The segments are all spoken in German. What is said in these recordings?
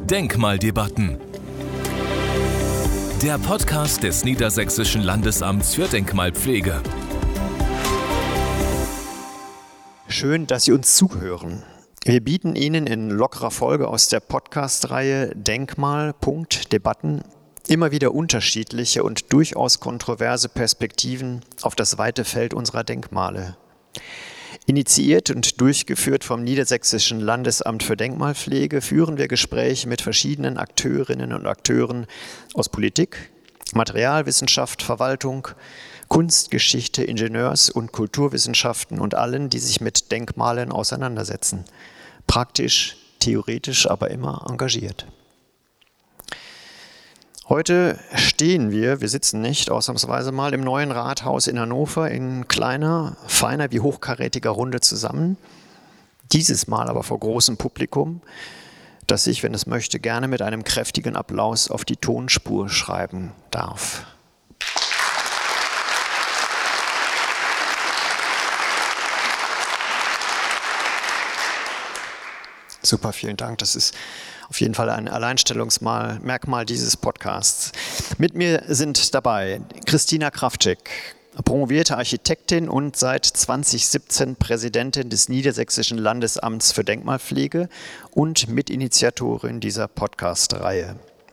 Denkmaldebatten. Der Podcast des Niedersächsischen Landesamts für Denkmalpflege. Schön, dass Sie uns zuhören. Wir bieten Ihnen in lockerer Folge aus der Podcast-Reihe Denkmal.Debatten immer wieder unterschiedliche und durchaus kontroverse Perspektiven auf das weite Feld unserer Denkmale. Initiiert und durchgeführt vom Niedersächsischen Landesamt für Denkmalpflege führen wir Gespräche mit verschiedenen Akteurinnen und Akteuren aus Politik, Materialwissenschaft, Verwaltung, Kunst, Geschichte, Ingenieurs- und Kulturwissenschaften und allen, die sich mit Denkmalen auseinandersetzen. Praktisch, theoretisch, aber immer engagiert. Heute stehen wir sitzen nicht, ausnahmsweise mal, im neuen Rathaus in Hannover in kleiner, feiner wie hochkarätiger Runde zusammen. Dieses Mal aber vor großem Publikum, das sich, wenn es möchte, gerne mit einem kräftigen Applaus auf die Tonspur schreiben darf. Super, vielen Dank. Das ist auf jeden Fall ein Alleinstellungsmerkmal dieses Podcasts. Mit mir sind dabei Christina Krawczyk, promovierte Architektin und seit 2017 Präsidentin des Niedersächsischen Landesamts für Denkmalpflege und Mitinitiatorin dieser Podcast-Reihe.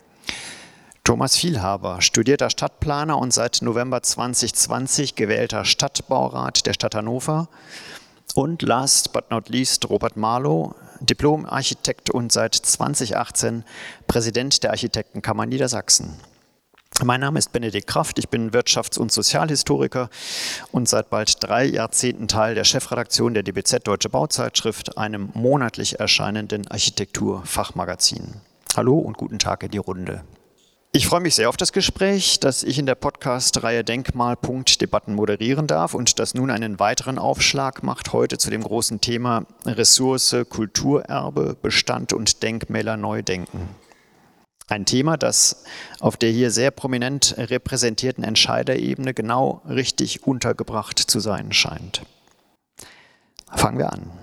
Thomas Vielhaber, studierter Stadtplaner und seit November 2020 gewählter Stadtbaurat der Stadt Hannover. Und last but not least Robert Marlow, Diplom-Architekt und seit 2018 Präsident der Architektenkammer Niedersachsen. Mein Name ist Benedikt Kraft, ich bin Wirtschafts- und Sozialhistoriker und seit bald 3 Jahrzehnten Teil der Chefredaktion der DBZ Deutsche Bauzeitschrift, einem monatlich erscheinenden Architektur-Fachmagazin. Hallo und guten Tag in die Runde. Ich freue mich sehr auf das Gespräch, das ich in der Podcast-Reihe Denkmal.Debatten moderieren darf und das nun einen weiteren Aufschlag macht, heute zu dem großen Thema Ressource, Kulturerbe, Bestand und Denkmäler neu denken. Ein Thema, das auf der hier sehr prominent repräsentierten Entscheiderebene genau richtig untergebracht zu sein scheint. Fangen wir an.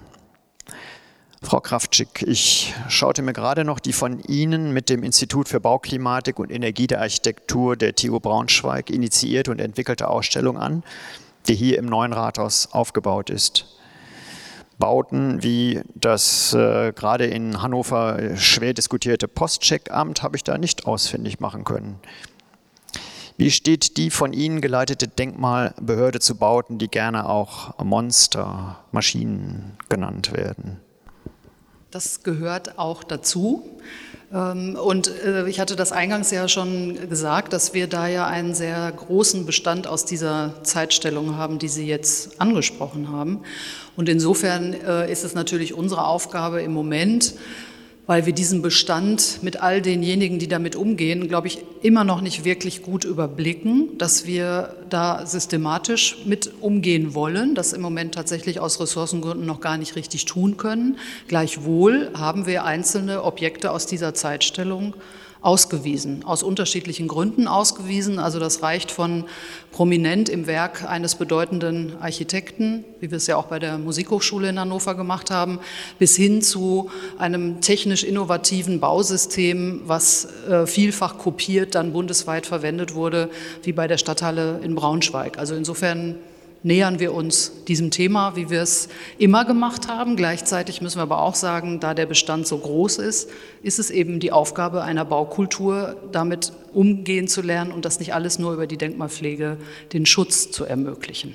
Frau Krawczyk, ich schaute mir gerade noch die von Ihnen mit dem Institut für Bauklimatik und Energie der Architektur der TU Braunschweig initiierte und entwickelte Ausstellung an, die hier im neuen Rathaus aufgebaut ist. Bauten wie das gerade in Hannover schwer diskutierte Postcheckamt habe ich da nicht ausfindig machen können. Wie steht die von Ihnen geleitete Denkmalbehörde zu Bauten, die gerne auch Monstermaschinen genannt werden? Das gehört auch dazu. Und ich hatte das eingangs ja schon gesagt, dass wir da ja einen sehr großen Bestand aus dieser Zeitstellung haben, die Sie jetzt angesprochen haben. Und insofern ist es natürlich unsere Aufgabe im Moment, weil wir diesen Bestand mit all denjenigen, die damit umgehen, glaube ich, immer noch nicht wirklich gut überblicken, dass wir da systematisch mit umgehen wollen, das im Moment tatsächlich aus Ressourcengründen noch gar nicht richtig tun können. Gleichwohl haben wir einzelne Objekte aus dieser Zeitstellung ausgewiesen, aus unterschiedlichen Gründen ausgewiesen. Also das reicht von prominent im Werk eines bedeutenden Architekten, wie wir es ja auch bei der Musikhochschule in Hannover gemacht haben, bis hin zu einem technisch innovativen Bausystem, was vielfach kopiert dann bundesweit verwendet wurde, wie bei der Stadthalle in Braunschweig. Also insofern nähern wir uns diesem Thema, wie wir es immer gemacht haben. Gleichzeitig müssen wir aber auch sagen, da der Bestand so groß ist, ist es eben die Aufgabe einer Baukultur, damit umgehen zu lernen und das nicht alles nur über die Denkmalpflege, den Schutz zu ermöglichen.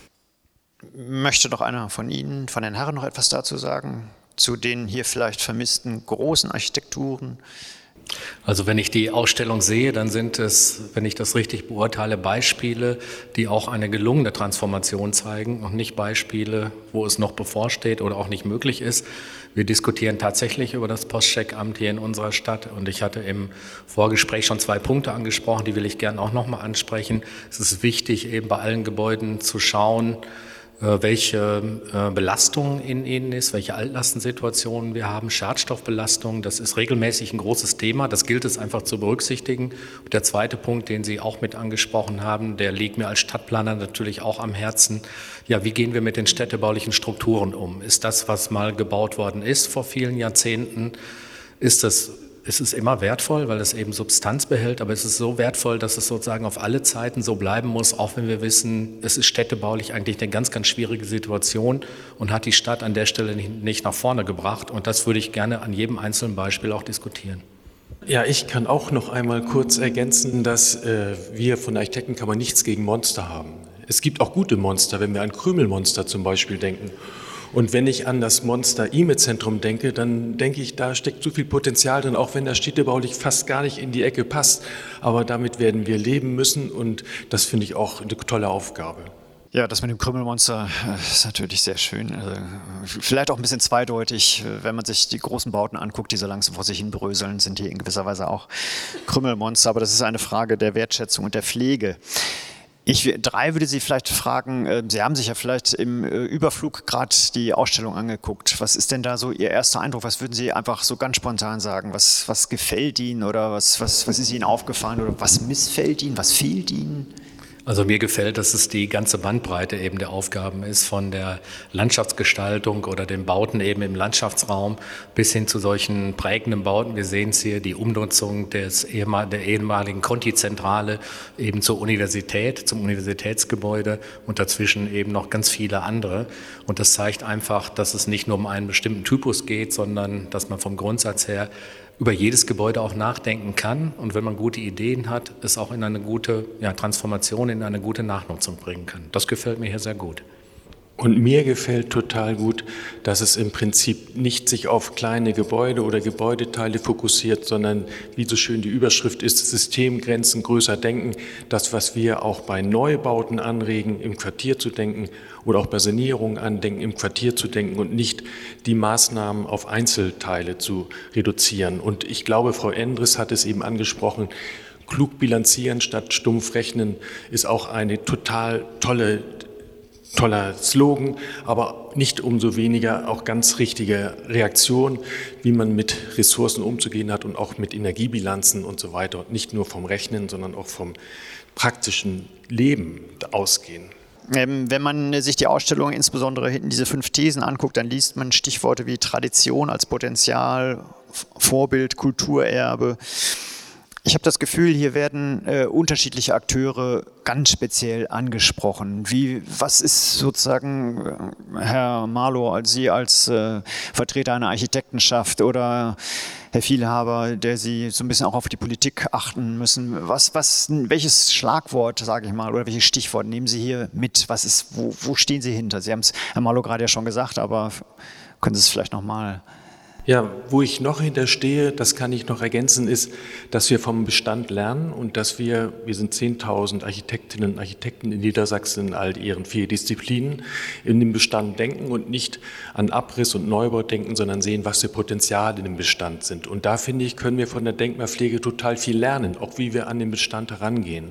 Möchte noch einer von Ihnen, von den Herren, noch etwas dazu sagen, zu den hier vielleicht vermissten großen Architekturen? Also wenn ich die Ausstellung sehe, dann sind es, wenn ich das richtig beurteile, Beispiele, die auch eine gelungene Transformation zeigen und nicht Beispiele, wo es noch bevorsteht oder auch nicht möglich ist. Wir diskutieren tatsächlich über das Postcheckamt hier in unserer Stadt und ich hatte im Vorgespräch schon 2 Punkte angesprochen, die will ich gerne auch nochmal ansprechen. Es ist wichtig, eben bei allen Gebäuden zu schauen, welche Belastung in ihnen ist, welche Altlastensituationen wir haben, Schadstoffbelastung, das ist regelmäßig ein großes Thema, das gilt es einfach zu berücksichtigen. Und der zweite Punkt, den Sie auch mit angesprochen haben, der liegt mir als Stadtplaner natürlich auch am Herzen. Ja, wie gehen wir mit den städtebaulichen Strukturen um? Ist das, was mal gebaut worden ist vor vielen Jahrzehnten, ist das es ist immer wertvoll, weil es eben Substanz behält, aber es ist so wertvoll, dass es sozusagen auf alle Zeiten so bleiben muss, auch wenn wir wissen, es ist städtebaulich eigentlich eine ganz, ganz schwierige Situation und hat die Stadt an der Stelle nicht nach vorne gebracht. Und das würde ich gerne an jedem einzelnen Beispiel auch diskutieren. Ja, ich kann auch noch einmal kurz ergänzen, dass wir von der Architektenkammer nichts gegen Monster haben. Es gibt auch gute Monster, wenn wir an Krümelmonster zum Beispiel denken. Und wenn ich an das Monster IME-Zentrum denke, dann denke ich, da steckt so viel Potenzial drin, auch wenn das städtebaulich fast gar nicht in die Ecke passt. Aber damit werden wir leben müssen und das finde ich auch eine tolle Aufgabe. Ja, das mit dem Krümelmonster ist natürlich sehr schön. Vielleicht auch ein bisschen zweideutig, wenn man sich die großen Bauten anguckt, die so langsam vor sich hin bröseln, sind die in gewisser Weise auch Krümelmonster. Aber das ist eine Frage der Wertschätzung und der Pflege. Drei würde Sie vielleicht fragen, Sie haben sich ja vielleicht im Überflug gerade die Ausstellung angeguckt. Was ist denn da so Ihr erster Eindruck? Was würden Sie einfach so ganz spontan sagen? Was gefällt Ihnen oder was ist Ihnen aufgefallen oder was missfällt Ihnen? Was fehlt Ihnen? Also mir gefällt, dass es die ganze Bandbreite eben der Aufgaben ist, von der Landschaftsgestaltung oder den Bauten eben im Landschaftsraum bis hin zu solchen prägenden Bauten. Wir sehen es hier, die Umnutzung der ehemaligen Conti-Zentrale eben zur Universität, zum Universitätsgebäude und dazwischen eben noch ganz viele andere. Und das zeigt einfach, dass es nicht nur um einen bestimmten Typus geht, sondern dass man vom Grundsatz her über jedes Gebäude auch nachdenken kann und wenn man gute Ideen hat, es auch in eine gute Transformation, in eine gute Nachnutzung bringen kann. Das gefällt mir hier sehr gut. Und mir gefällt total gut, dass es im Prinzip nicht sich auf kleine Gebäude oder Gebäudeteile fokussiert, sondern wie so schön die Überschrift ist, Systemgrenzen größer denken. Das, was wir auch bei Neubauten anregen, im Quartier zu denken oder auch bei Sanierungen andenken, im Quartier zu denken und nicht die Maßnahmen auf Einzelteile zu reduzieren. Und ich glaube, Frau Endres hat es eben angesprochen, klug bilanzieren statt stumpf rechnen ist auch eine total toller Slogan, aber nicht umso weniger auch ganz richtige Reaktion, wie man mit Ressourcen umzugehen hat und auch mit Energiebilanzen und so weiter. Und nicht nur vom Rechnen, sondern auch vom praktischen Leben ausgehen. Wenn man sich die Ausstellung insbesondere hinten diese 5 Thesen anguckt, dann liest man Stichworte wie Tradition als Potenzial, Vorbild, Kulturerbe. Ich habe das Gefühl, hier werden unterschiedliche Akteure ganz speziell angesprochen. Was ist sozusagen, Herr Marlow, Sie als Vertreter einer Architektenschaft oder Herr Vielhaber, der Sie so ein bisschen auch auf die Politik achten müssen, welches Schlagwort, sage ich mal, oder welches Stichwort nehmen Sie hier mit? Wo stehen Sie hinter? Sie haben es, Herr Marlow, gerade ja schon gesagt, aber können Sie es vielleicht nochmal... Ja, wo ich noch hinterstehe, das kann ich noch ergänzen, ist, dass wir vom Bestand lernen und dass wir sind 10.000 Architektinnen und Architekten in Niedersachsen in all ihren 4 Disziplinen, in dem Bestand denken und nicht an Abriss und Neubau denken, sondern sehen, was für Potenziale in dem Bestand sind. Und da, finde ich, können wir von der Denkmalpflege total viel lernen, auch wie wir an den Bestand herangehen.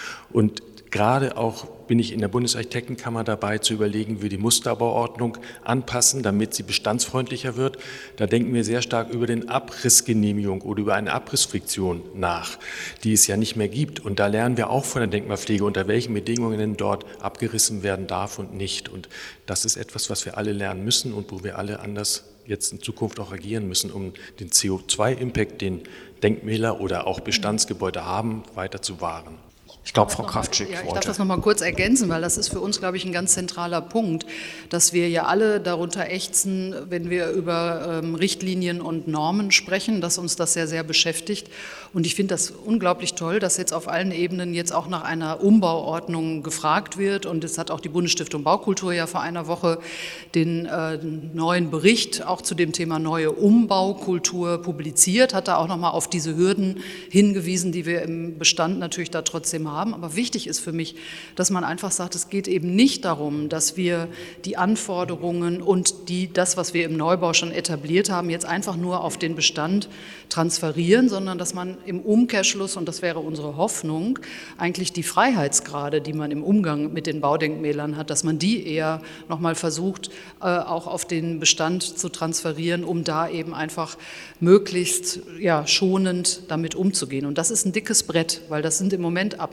Und gerade auch bin ich in der Bundesarchitektenkammer dabei zu überlegen, wie wir die Musterbauordnung anpassen, damit sie bestandsfreundlicher wird. Da denken wir sehr stark über den Abrissgenehmigung oder über eine Abrissfriktion nach, die es ja nicht mehr gibt. Und da lernen wir auch von der Denkmalpflege, unter welchen Bedingungen denn dort abgerissen werden darf und nicht. Und das ist etwas, was wir alle lernen müssen und wo wir alle anders jetzt in Zukunft auch agieren müssen, um den CO2-Impact, den Denkmäler oder auch Bestandsgebäude haben, weiter zu wahren. Ich glaube, Frau Kraftschick wollte. Ich darf das noch mal kurz ergänzen, weil das ist für uns, glaube ich, ein ganz zentraler Punkt, dass wir ja alle darunter ächzen, wenn wir über Richtlinien und Normen sprechen, dass uns das sehr, sehr beschäftigt. Und ich finde das unglaublich toll, dass jetzt auf allen Ebenen jetzt auch nach einer Umbauordnung gefragt wird. Und es hat auch die Bundesstiftung Baukultur ja vor einer Woche den neuen Bericht auch zu dem Thema neue Umbaukultur publiziert, hat da auch noch mal auf diese Hürden hingewiesen, die wir im Bestand natürlich da trotzdem haben. Aber wichtig ist für mich, dass man einfach sagt, es geht eben nicht darum, dass wir die Anforderungen und das, was wir im Neubau schon etabliert haben, jetzt einfach nur auf den Bestand transferieren, sondern dass man im Umkehrschluss, und das wäre unsere Hoffnung, eigentlich die Freiheitsgrade, die man im Umgang mit den Baudenkmälern hat, dass man die eher nochmal versucht, auch auf den Bestand zu transferieren, um da eben einfach möglichst schonend damit umzugehen. Und das ist ein dickes Brett, weil das sind im Moment Absichten,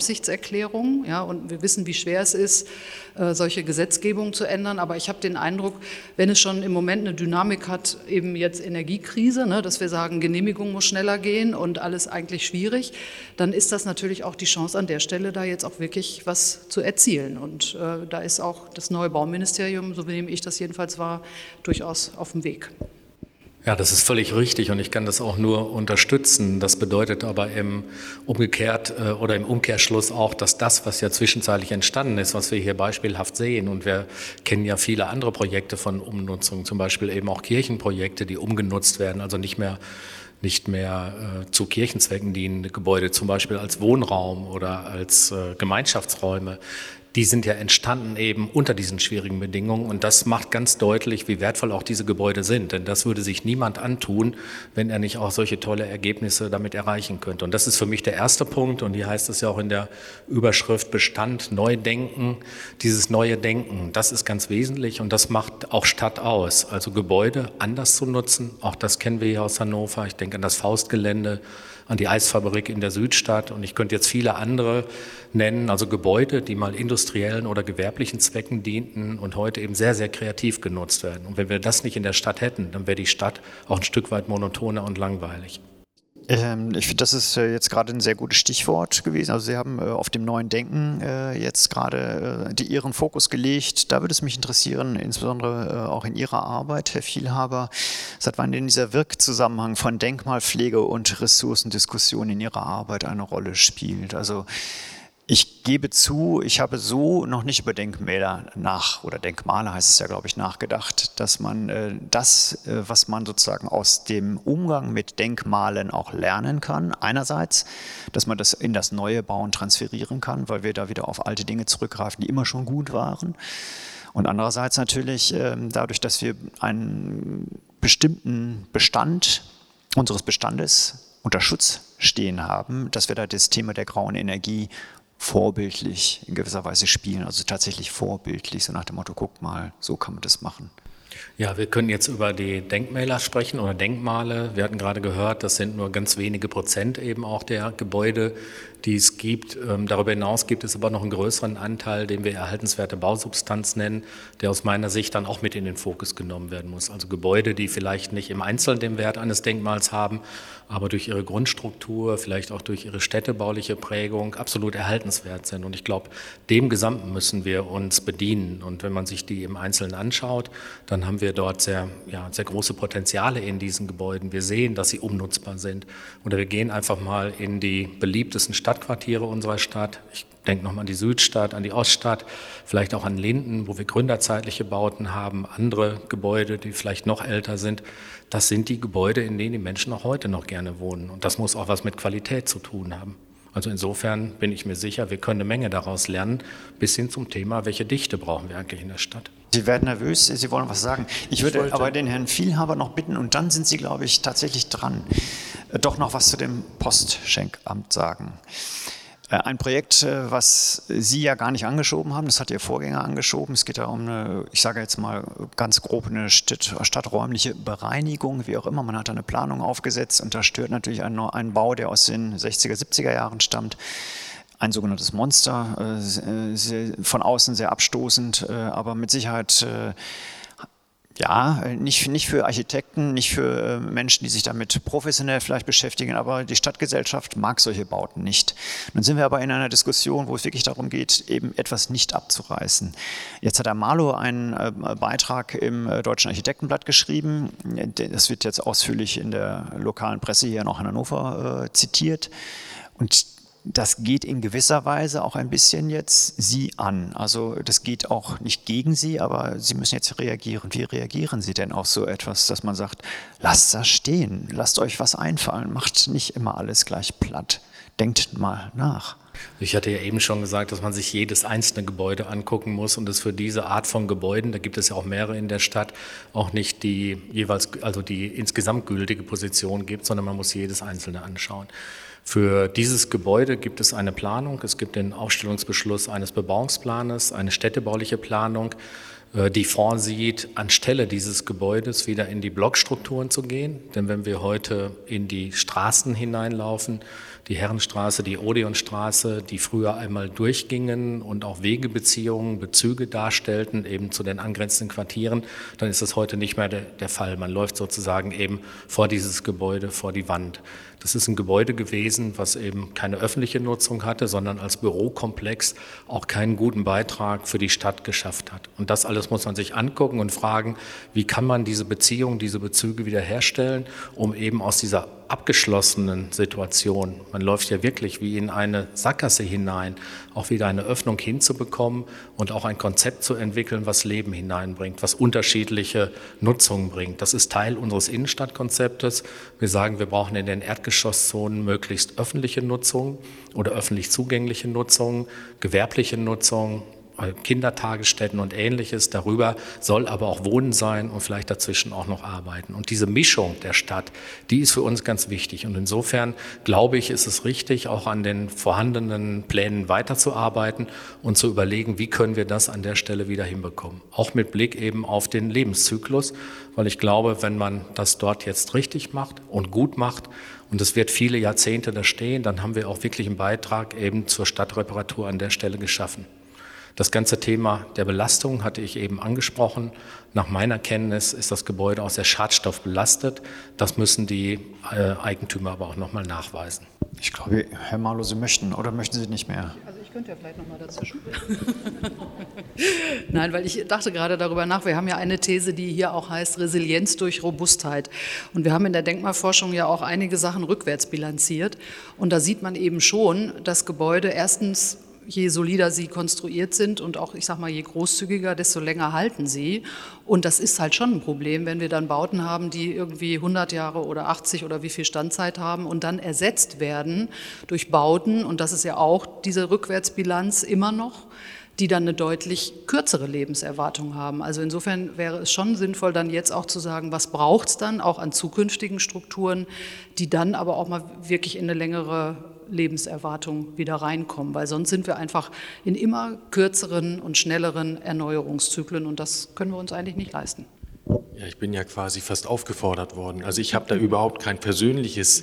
Absichtserklärung, ja, und wir wissen, wie schwer es ist, solche Gesetzgebungen zu ändern. Aber ich habe den Eindruck, wenn es schon im Moment eine Dynamik hat, eben jetzt Energiekrise, ne, dass wir sagen, Genehmigung muss schneller gehen und alles eigentlich schwierig, dann ist das natürlich auch die Chance an der Stelle, da jetzt auch wirklich was zu erzielen. Und da ist auch das neue Bauministerium, so nehme ich das jedenfalls wahr, durchaus auf dem Weg. Ja, das ist völlig richtig und ich kann das auch nur unterstützen. Das bedeutet aber im Umkehrschluss auch, dass das, was ja zwischenzeitlich entstanden ist, was wir hier beispielhaft sehen, und wir kennen ja viele andere Projekte von Umnutzung, zum Beispiel eben auch Kirchenprojekte, die umgenutzt werden, also nicht mehr zu Kirchenzwecken dienen Gebäude, zum Beispiel als Wohnraum oder als Gemeinschaftsräume. Die sind ja entstanden eben unter diesen schwierigen Bedingungen und das macht ganz deutlich, wie wertvoll auch diese Gebäude sind. Denn das würde sich niemand antun, wenn er nicht auch solche tolle Ergebnisse damit erreichen könnte. Und das ist für mich der erste Punkt und hier heißt es ja auch in der Überschrift Bestand, Neudenken. Dieses neue Denken, das ist ganz wesentlich und das macht auch Stadt aus. Also Gebäude anders zu nutzen, auch das kennen wir hier aus Hannover. Ich denke an das Faustgelände, an die Eisfabrik in der Südstadt und ich könnte jetzt viele andere nennen, also Gebäude, die mal industriellen oder gewerblichen Zwecken dienten und heute eben sehr, sehr kreativ genutzt werden. Und wenn wir das nicht in der Stadt hätten, dann wäre die Stadt auch ein Stück weit monotoner und langweilig. Ich finde, das ist jetzt gerade ein sehr gutes Stichwort gewesen. Also Sie haben auf dem neuen Denken jetzt gerade Ihren Fokus gelegt. Da würde es mich interessieren, insbesondere auch in Ihrer Arbeit, Herr Vielhaber, seit wann denn dieser Wirkzusammenhang von Denkmalpflege und Ressourcendiskussion in Ihrer Arbeit eine Rolle spielt. Also ich gebe zu, ich habe so noch nicht über Denkmäler oder Denkmale heißt es ja, glaube ich, nachgedacht, dass man was man sozusagen aus dem Umgang mit Denkmalen auch lernen kann. Einerseits, dass man das in das neue Bauen transferieren kann, weil wir da wieder auf alte Dinge zurückgreifen, die immer schon gut waren. Und andererseits natürlich dadurch, dass wir einen bestimmten Bestand unseres Bestandes unter Schutz stehen haben, dass wir da das Thema der grauen Energie vorbildlich in gewisser Weise spielen, also tatsächlich vorbildlich, so nach dem Motto, guck mal, so kann man das machen. Ja, wir können jetzt über die Denkmäler sprechen oder Denkmale. Wir hatten gerade gehört, das sind nur ganz wenige Prozent eben auch der Gebäude, die es gibt. Darüber hinaus gibt es aber noch einen größeren Anteil, den wir erhaltenswerte Bausubstanz nennen, der aus meiner Sicht dann auch mit in den Fokus genommen werden muss. Also Gebäude, die vielleicht nicht im Einzelnen den Wert eines Denkmals haben, aber durch ihre Grundstruktur, vielleicht auch durch ihre städtebauliche Prägung absolut erhaltenswert sind. Und ich glaube, dem Gesamten müssen wir uns bedienen. Und wenn man sich die im Einzelnen anschaut, dann haben wir dort sehr große Potenziale in diesen Gebäuden. Wir sehen, dass sie umnutzbar sind. Oder wir gehen einfach mal in die beliebtesten Stadtquartiere unserer Stadt. Ich denke nochmal an die Südstadt, an die Oststadt, vielleicht auch an Linden, wo wir gründerzeitliche Bauten haben, andere Gebäude, die vielleicht noch älter sind. Das sind die Gebäude, in denen die Menschen auch heute noch gerne wohnen. Und das muss auch was mit Qualität zu tun haben. Also insofern bin ich mir sicher, wir können eine Menge daraus lernen, bis hin zum Thema, welche Dichte brauchen wir eigentlich in der Stadt. Sie werden nervös, Sie wollen was sagen. Ich würde aber den Herrn Vielhaber noch bitten, und dann sind Sie, glaube ich, tatsächlich dran, doch noch was zu dem Postschenkamt sagen. Ein Projekt, was Sie ja gar nicht angeschoben haben, das hat Ihr Vorgänger angeschoben. Es geht da um eine, ich sage jetzt mal ganz grob, eine stadträumliche Bereinigung, wie auch immer. Man hat da eine Planung aufgesetzt und da stört natürlich ein Bau, der aus den 60er, 70er Jahren stammt. Ein sogenanntes Monster, von außen sehr abstoßend, aber mit Sicherheit nicht für Architekten, nicht für Menschen, die sich damit professionell vielleicht beschäftigen, aber die Stadtgesellschaft mag solche Bauten nicht. Nun sind wir aber in einer Diskussion, wo es wirklich darum geht, eben etwas nicht abzureißen. Jetzt hat der Malo einen Beitrag im Deutschen Architektenblatt geschrieben. Das wird jetzt ausführlich in der lokalen Presse hier noch in Hannover zitiert. Und das geht in gewisser Weise auch ein bisschen jetzt Sie an. Also das geht auch nicht gegen Sie, aber Sie müssen jetzt reagieren. Wie reagieren Sie denn auf so etwas, dass man sagt, lasst das stehen, lasst euch was einfallen, macht nicht immer alles gleich platt, denkt mal nach. Ich hatte ja eben schon gesagt, dass man sich jedes einzelne Gebäude angucken muss und es für diese Art von Gebäuden, da gibt es ja auch mehrere in der Stadt, auch nicht die insgesamt gültige Position gibt, sondern man muss jedes einzelne anschauen. Für dieses Gebäude gibt es eine Planung, es gibt den Aufstellungsbeschluss eines Bebauungsplanes, eine städtebauliche Planung, die vorsieht, anstelle dieses Gebäudes wieder in die Blockstrukturen zu gehen. Denn wenn wir heute in die Straßen hineinlaufen, die Herrenstraße, die Odeonstraße, die früher einmal durchgingen und auch Wegebeziehungen, Bezüge darstellten, eben zu den angrenzenden Quartieren, dann ist das heute nicht mehr der Fall. Man läuft sozusagen eben vor dieses Gebäude, vor die Wand. Das ist ein Gebäude gewesen, was eben keine öffentliche Nutzung hatte, sondern als Bürokomplex auch keinen guten Beitrag für die Stadt geschafft hat. Und das alles muss man sich angucken und fragen, wie kann man diese Beziehungen, diese Bezüge wiederherstellen, um eben aus dieser abgeschlossenen Situation, man läuft ja wirklich wie in eine Sackgasse hinein, auch wieder eine Öffnung hinzubekommen und auch ein Konzept zu entwickeln, was Leben hineinbringt, was unterschiedliche Nutzungen bringt. Das ist Teil unseres Innenstadtkonzeptes. Wir sagen, wir brauchen in den Erdgeschosszonen möglichst öffentliche Nutzung oder öffentlich zugängliche Nutzung, gewerbliche Nutzung, Kindertagesstätten und Ähnliches. Darüber soll aber auch Wohnen sein und vielleicht dazwischen auch noch Arbeiten. Und diese Mischung der Stadt, die ist für uns ganz wichtig. Und insofern glaube ich, ist es richtig, auch an den vorhandenen Plänen weiterzuarbeiten und zu überlegen, wie können wir das an der Stelle wieder hinbekommen. Auch mit Blick eben auf den Lebenszyklus, weil ich glaube, wenn man das dort jetzt richtig macht und gut macht, und es wird viele Jahrzehnte da stehen, dann haben wir auch wirklich einen Beitrag eben zur Stadtreparatur an der Stelle geschaffen. Das ganze Thema der Belastung hatte ich eben angesprochen. Nach meiner Kenntnis ist das Gebäude auch sehr schadstoffbelastet. Das müssen die Eigentümer aber auch nochmal nachweisen. Ich glaube, Herr Marlow, Sie möchten oder möchten Sie nicht mehr? Also ich könnte ja vielleicht nochmal dazwischen. Nein, weil ich dachte gerade darüber nach, wir haben ja eine These, die hier auch heißt Resilienz durch Robustheit. Und wir haben in der Denkmalforschung ja auch einige Sachen rückwärts bilanziert. Und da sieht man eben schon, dass Gebäude erstens, je solider sie konstruiert sind und auch, ich sag mal, je großzügiger, desto länger halten sie. Und das ist halt schon ein Problem, wenn wir dann Bauten haben, die irgendwie 100 Jahre oder 80 oder wie viel Standzeit haben und dann ersetzt werden durch Bauten, und das ist ja auch diese Rückwärtsbilanz immer noch, die dann eine deutlich kürzere Lebenserwartung haben. Also insofern wäre es schon sinnvoll, dann jetzt auch zu sagen, was braucht es dann auch an zukünftigen Strukturen, die dann aber auch mal wirklich in eine längere Lebenserwartung wieder reinkommen, weil sonst sind wir einfach in immer kürzeren und schnelleren Erneuerungszyklen und das können wir uns eigentlich nicht leisten. Ja, ich bin ja quasi fast aufgefordert worden. Also ich habe da überhaupt kein persönliches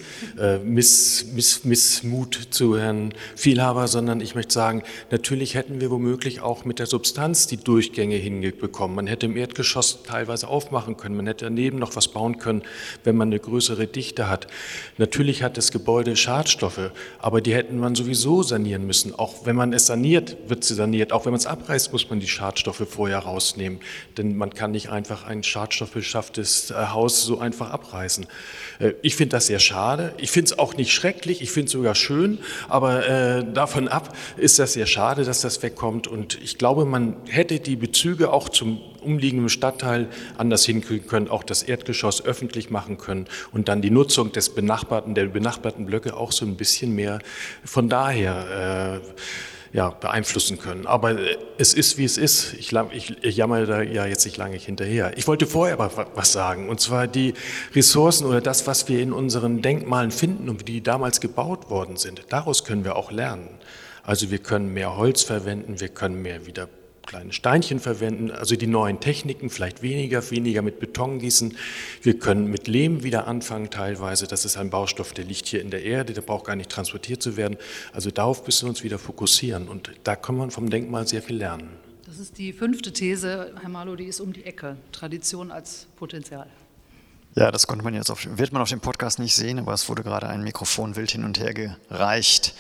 Missmut zu Herrn Vielhaber, sondern ich möchte sagen, natürlich hätten wir womöglich auch mit der Substanz die Durchgänge hinbekommen. Man hätte im Erdgeschoss teilweise aufmachen können, man hätte daneben noch was bauen können, wenn man eine größere Dichte hat. Natürlich hat das Gebäude Schadstoffe, aber die hätten man sowieso sanieren müssen. Auch wenn man es saniert, wird sie saniert. Auch wenn man es abreißt, muss man die Schadstoffe vorher rausnehmen. Denn man kann nicht einfach ein schadstoffbeschafftes Haus so einfach abreißen. Ich finde das sehr schade. Ich finde es auch nicht schrecklich, ich finde es sogar schön, aber davon ab ist das sehr schade, dass das wegkommt. Und ich glaube, man hätte die Bezüge auch zum umliegenden Stadtteil anders hinkriegen können, auch das Erdgeschoss öffentlich machen können und dann die Nutzung der benachbarten Blöcke auch so ein bisschen mehr von daher beeinflussen können. Aber es ist, wie es ist. Ich jammere da ja jetzt nicht lange hinterher. Ich wollte vorher aber was sagen, und zwar die Ressourcen oder das, was wir in unseren Denkmalen finden und wie die damals gebaut worden sind. Daraus können wir auch lernen. Also wir können mehr Holz verwenden, wir können mehr wieder kleine Steinchen verwenden, also die neuen Techniken, vielleicht weniger mit Beton gießen. Wir können mit Lehm wieder anfangen teilweise. Das ist ein Baustoff, der liegt hier in der Erde, der braucht gar nicht transportiert zu werden. Also darauf müssen wir uns wieder fokussieren und da kann man vom Denkmal sehr viel lernen. Das ist die 5. These, Herr Marlow, die ist um die Ecke. Tradition als Potenzial. Ja, das konnte man jetzt wird man auf dem Podcast nicht sehen, aber es wurde gerade ein Mikrofon wild hin und her gereicht.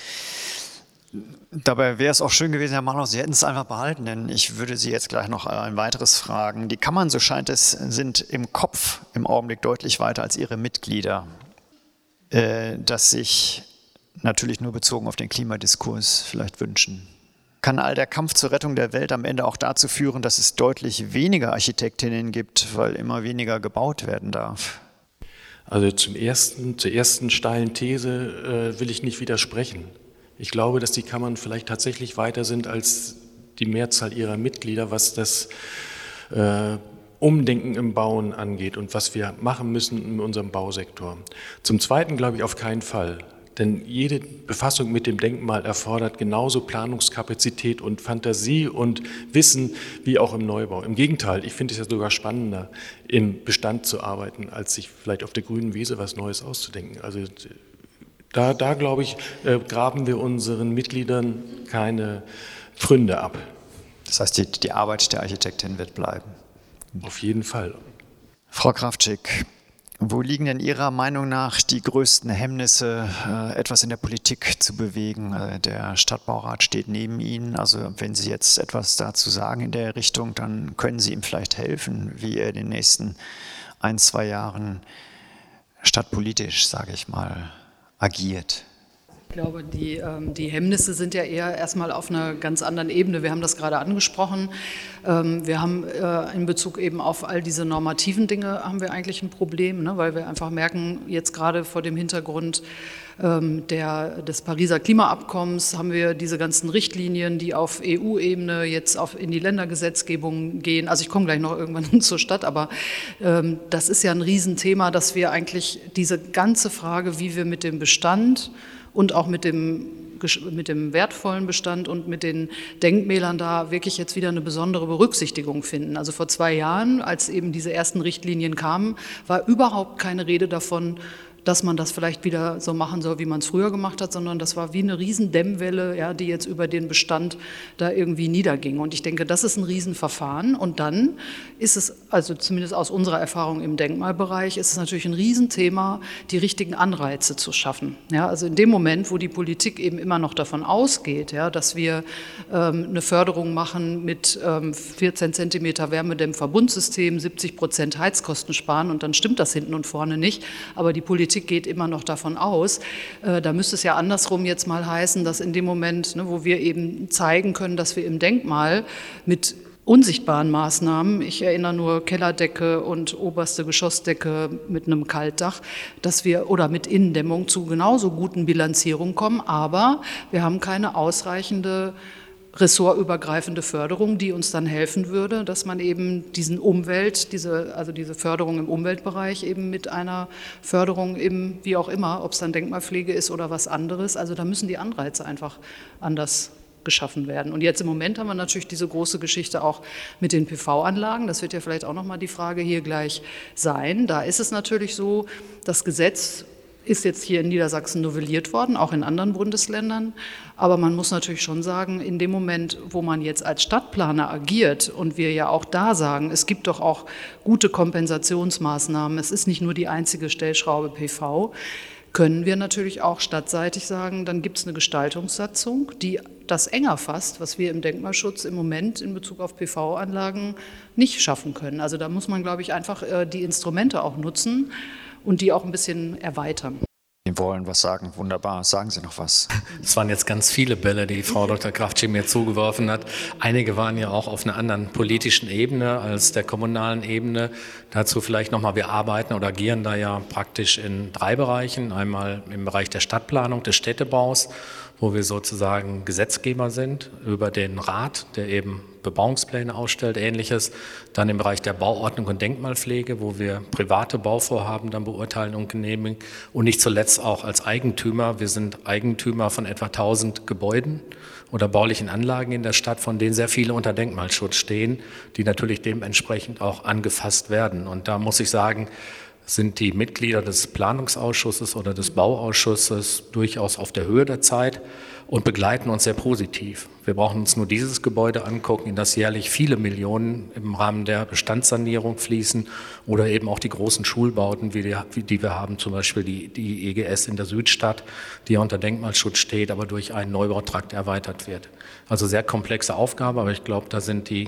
Dabei wäre es auch schön gewesen, Herr Marlow, Sie hätten es einfach behalten, denn ich würde Sie jetzt gleich noch ein weiteres fragen. Die Kammern, so scheint es, sind im Kopf im Augenblick deutlich weiter als ihre Mitglieder, das sich natürlich nur bezogen auf den Klimadiskurs vielleicht wünschen. Kann all der Kampf zur Rettung der Welt am Ende auch dazu führen, dass es deutlich weniger Architektinnen gibt, weil immer weniger gebaut werden darf? Also zur ersten steilen These will ich nicht widersprechen. Ich glaube, dass die Kammern vielleicht tatsächlich weiter sind als die Mehrzahl ihrer Mitglieder, was das Umdenken im Bauen angeht und was wir machen müssen in unserem Bausektor. Zum Zweiten glaube ich auf keinen Fall. Denn jede Befassung mit dem Denkmal erfordert genauso Planungskapazität und Fantasie und Wissen wie auch im Neubau. Im Gegenteil, ich finde es ja sogar spannender, im Bestand zu arbeiten, als sich vielleicht auf der grünen Wiese was Neues auszudenken. Also Da glaube ich, graben wir unseren Mitgliedern keine Pfründe ab. Das heißt, die Arbeit der Architektin wird bleiben. Auf jeden Fall. Frau Krawczyk, wo liegen denn Ihrer Meinung nach die größten Hemmnisse, etwas in der Politik zu bewegen? Der Stadtbaurat steht neben Ihnen. Also wenn Sie jetzt etwas dazu sagen in der Richtung, dann können Sie ihm vielleicht helfen, wie er in den nächsten 1-2 Jahren stadtpolitisch, sage ich mal, agiert. Ich glaube, die Hemmnisse sind ja eher erstmal auf einer ganz anderen Ebene. Wir haben das gerade angesprochen. Wir haben in Bezug eben auf all diese normativen Dinge haben wir eigentlich ein Problem, ne? Weil wir einfach merken, jetzt gerade vor dem Hintergrund des Pariser Klimaabkommens haben wir diese ganzen Richtlinien, die auf EU-Ebene jetzt in die Ländergesetzgebung gehen. Also ich komme gleich noch irgendwann zur Stadt, aber das ist ja ein Riesenthema, dass wir eigentlich diese ganze Frage, wie wir mit dem Bestand und auch mit dem wertvollen Bestand und mit den Denkmälern da wirklich jetzt wieder eine besondere Berücksichtigung finden. Also vor 2 Jahren, als eben diese ersten Richtlinien kamen, war überhaupt keine Rede davon, dass man das vielleicht wieder so machen soll, wie man es früher gemacht hat, sondern das war wie eine Riesendämmwelle, ja, die jetzt über den Bestand da irgendwie niederging. Und ich denke, das ist ein Riesenverfahren. Und dann ist es, also zumindest aus unserer Erfahrung im Denkmalbereich, ist es natürlich ein Riesenthema, die richtigen Anreize zu schaffen. Ja, also in dem Moment, wo die Politik eben immer noch davon ausgeht, ja, dass wir eine Förderung machen mit 14 Zentimeter Wärmedämmverbundsystem, 70% Heizkosten sparen, und dann stimmt das hinten und vorne nicht. Aber die Politik geht immer noch davon aus. Da müsste es ja andersrum jetzt mal heißen, dass in dem Moment, ne, wo wir eben zeigen können, dass wir im Denkmal mit unsichtbaren Maßnahmen, ich erinnere nur Kellerdecke und oberste Geschossdecke mit einem Kaltdach, dass wir oder mit Innendämmung zu genauso guten Bilanzierungen kommen, aber wir haben keine ausreichende ressortübergreifende Förderung, die uns dann helfen würde, dass man eben diese Förderung im Umweltbereich eben mit einer Förderung im, wie auch immer, ob es dann Denkmalpflege ist oder was anderes, also da müssen die Anreize einfach anders geschaffen werden. Und jetzt im Moment haben wir natürlich diese große Geschichte auch mit den PV-Anlagen. Das wird ja vielleicht auch nochmal die Frage hier gleich sein. Da ist es natürlich so, das Gesetz ist jetzt hier in Niedersachsen novelliert worden, auch in anderen Bundesländern. Aber man muss natürlich schon sagen, in dem Moment, wo man jetzt als Stadtplaner agiert und wir ja auch da sagen, es gibt doch auch gute Kompensationsmaßnahmen, es ist nicht nur die einzige Stellschraube PV, können wir natürlich auch stadtseitig sagen, dann gibt es eine Gestaltungssatzung, die das enger fasst, was wir im Denkmalschutz im Moment in Bezug auf PV-Anlagen nicht schaffen können. Also da muss man, glaube ich, einfach die Instrumente auch nutzen und die auch ein bisschen erweitern. Sie wollen was sagen, wunderbar. Sagen Sie noch was. Es waren jetzt ganz viele Bälle, die Frau Dr. Krawczyk mir zugeworfen hat. Einige waren ja auch auf einer anderen politischen Ebene als der kommunalen Ebene. Dazu vielleicht nochmal, wir arbeiten oder agieren da ja praktisch in 3 Bereichen. Einmal im Bereich der Stadtplanung, des Städtebaus, wo wir sozusagen Gesetzgeber sind über den Rat, der eben Bebauungspläne ausstellt, Ähnliches. Dann im Bereich der Bauordnung und Denkmalpflege, wo wir private Bauvorhaben dann beurteilen und genehmigen. Und nicht zuletzt auch als Eigentümer. Wir sind Eigentümer von etwa 1000 Gebäuden oder baulichen Anlagen in der Stadt, von denen sehr viele unter Denkmalschutz stehen, die natürlich dementsprechend auch angefasst werden. Und da muss ich sagen, sind die Mitglieder des Planungsausschusses oder des Bauausschusses durchaus auf der Höhe der Zeit und begleiten uns sehr positiv. Wir brauchen uns nur dieses Gebäude angucken, in das jährlich viele Millionen im Rahmen der Bestandssanierung fließen, oder eben auch die großen Schulbauten, die wir haben, zum Beispiel die EGS in der Südstadt, die ja unter Denkmalschutz steht, aber durch einen Neubautrakt erweitert wird. Also sehr komplexe Aufgabe, aber ich glaube, da sind die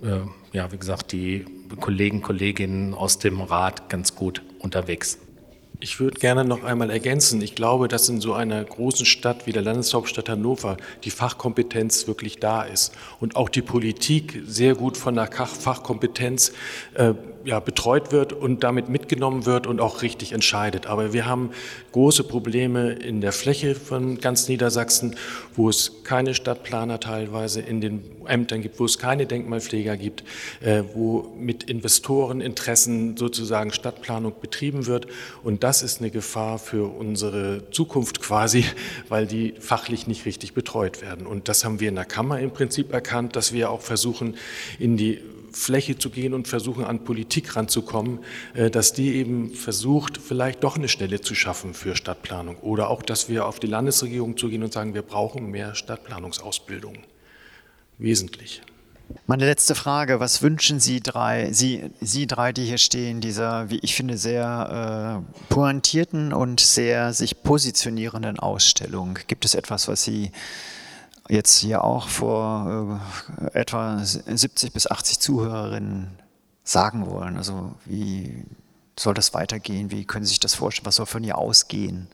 Kolleginnen aus dem Rat ganz gut unterwegs. Ich würde gerne noch einmal ergänzen. Ich glaube, dass in so einer großen Stadt wie der Landeshauptstadt Hannover die Fachkompetenz wirklich da ist und auch die Politik sehr gut von der Fachkompetenz betreut wird und damit mitgenommen wird und auch richtig entscheidet. Aber wir haben große Probleme in der Fläche von ganz Niedersachsen, wo es keine Stadtplaner teilweise in den Ämtern gibt, wo es keine Denkmalpfleger gibt, wo mit Investoreninteressen sozusagen Stadtplanung betrieben wird. Und das ist eine Gefahr für unsere Zukunft quasi, weil die fachlich nicht richtig betreut werden. Und das haben wir in der Kammer im Prinzip erkannt, dass wir auch versuchen, in die Fläche zu gehen und versuchen, an Politik ranzukommen, dass die eben versucht, vielleicht doch eine Stelle zu schaffen für Stadtplanung. Oder auch, dass wir auf die Landesregierung zugehen und sagen, wir brauchen mehr Stadtplanungsausbildung. Wesentlich. Meine letzte Frage, was wünschen Sie drei, die hier stehen, dieser, wie ich finde, sehr pointierten und sehr sich positionierenden Ausstellung? Gibt es etwas, was Sie jetzt hier auch vor etwa 70 bis 80 Zuhörerinnen sagen wollen? Also wie soll das weitergehen? Wie können Sie sich das vorstellen? Was soll von hier ausgehen?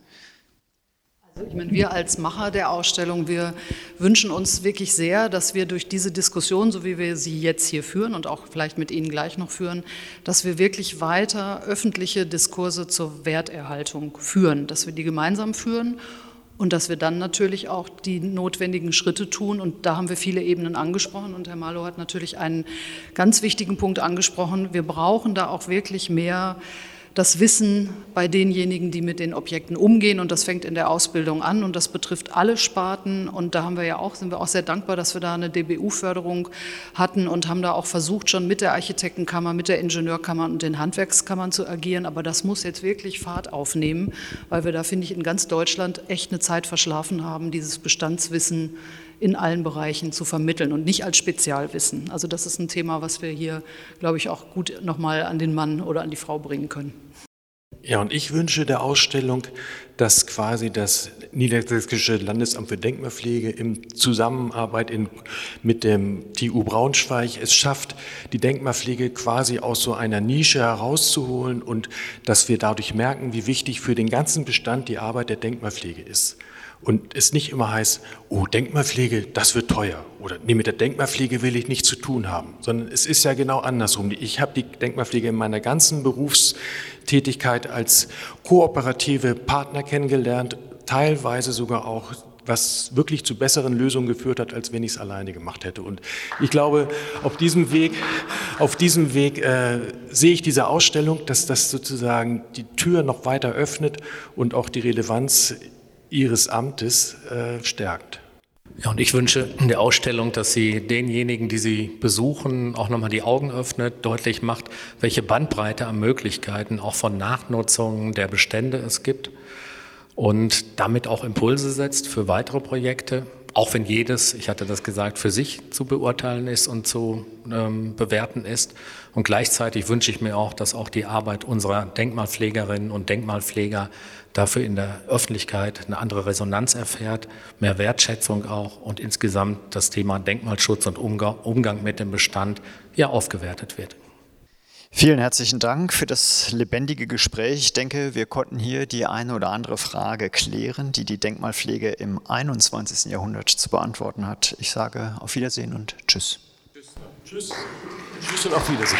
Also ich meine, wir als Macher der Ausstellung, wir wünschen uns wirklich sehr, dass wir durch diese Diskussion, so wie wir sie jetzt hier führen und auch vielleicht mit Ihnen gleich noch führen, dass wir wirklich weiter öffentliche Diskurse zur Werterhaltung führen, dass wir die gemeinsam führen und dass wir dann natürlich auch die notwendigen Schritte tun. Und da haben wir viele Ebenen angesprochen und Herr Marlow hat natürlich einen ganz wichtigen Punkt angesprochen. Wir brauchen da auch wirklich mehr das Wissen bei denjenigen, die mit den Objekten umgehen, und das fängt in der Ausbildung an und das betrifft alle Sparten, und da sind wir auch sehr dankbar, dass wir da eine DBU-Förderung hatten und haben da auch versucht, schon mit der Architektenkammer, mit der Ingenieurkammer und den Handwerkskammern zu agieren, aber das muss jetzt wirklich Fahrt aufnehmen, weil wir da, finde ich, in ganz Deutschland echt eine Zeit verschlafen haben, dieses Bestandswissen in allen Bereichen zu vermitteln und nicht als Spezialwissen. Also das ist ein Thema, was wir hier, glaube ich, auch gut nochmal an den Mann oder an die Frau bringen können. Ja, und ich wünsche der Ausstellung, dass quasi das Niedersächsische Landesamt für Denkmalpflege in Zusammenarbeit mit dem TU Braunschweig es schafft, die Denkmalpflege quasi aus so einer Nische herauszuholen und dass wir dadurch merken, wie wichtig für den ganzen Bestand die Arbeit der Denkmalpflege ist. Und es nicht immer heißt, oh, Denkmalpflege, das wird teuer. Oder nee, mit der Denkmalpflege will ich nichts zu tun haben. Sondern es ist ja genau andersrum. Ich habe die Denkmalpflege in meiner ganzen Berufstätigkeit als kooperative Partner kennengelernt, teilweise sogar auch, was wirklich zu besseren Lösungen geführt hat, als wenn ich es alleine gemacht hätte. Und ich glaube, auf diesem Weg sehe ich diese Ausstellung, dass das sozusagen die Tür noch weiter öffnet und auch die Relevanz Ihres Amtes stärkt. Ja, und ich wünsche der Ausstellung, dass sie denjenigen, die sie besuchen, auch nochmal die Augen öffnet, deutlich macht, welche Bandbreite an Möglichkeiten auch von Nachnutzung der Bestände es gibt und damit auch Impulse setzt für weitere Projekte, auch wenn jedes, ich hatte das gesagt, für sich zu beurteilen ist und zu bewerten ist. Und gleichzeitig wünsche ich mir auch, dass auch die Arbeit unserer Denkmalpflegerinnen und Denkmalpfleger dafür in der Öffentlichkeit eine andere Resonanz erfährt, mehr Wertschätzung auch und insgesamt das Thema Denkmalschutz und Umgang mit dem Bestand ja aufgewertet wird. Vielen herzlichen Dank für das lebendige Gespräch. Ich denke, wir konnten hier die eine oder andere Frage klären, die die Denkmalpflege im 21. Jahrhundert zu beantworten hat. Ich sage auf Wiedersehen und Tschüss. Tschüss. Tschüss und auf Wiedersehen.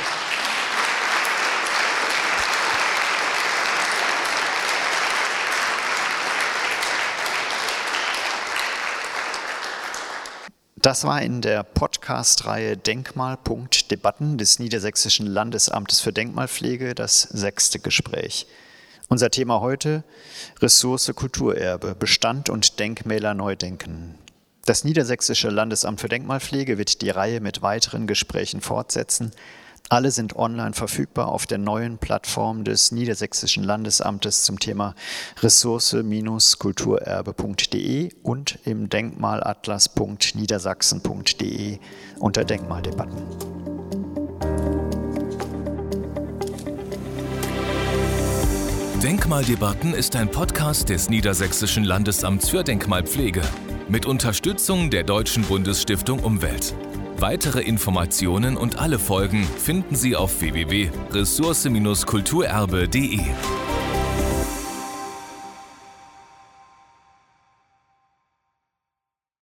Das war in der Podcast-Reihe Denkmal.Debatten des Niedersächsischen Landesamtes für Denkmalpflege das 6. Gespräch. Unser Thema heute: Ressource Kulturerbe, Bestand und Denkmäler neu denken. Das Niedersächsische Landesamt für Denkmalpflege wird die Reihe mit weiteren Gesprächen fortsetzen. Alle sind online verfügbar auf der neuen Plattform des Niedersächsischen Landesamtes zum Thema ressource-kulturerbe.de und im Denkmalatlas.niedersachsen.de unter Denkmaldebatten. Denkmaldebatten ist ein Podcast des Niedersächsischen Landesamts für Denkmalpflege mit Unterstützung der Deutschen Bundesstiftung Umwelt. Weitere Informationen und alle Folgen finden Sie auf www.ressource-kulturerbe.de.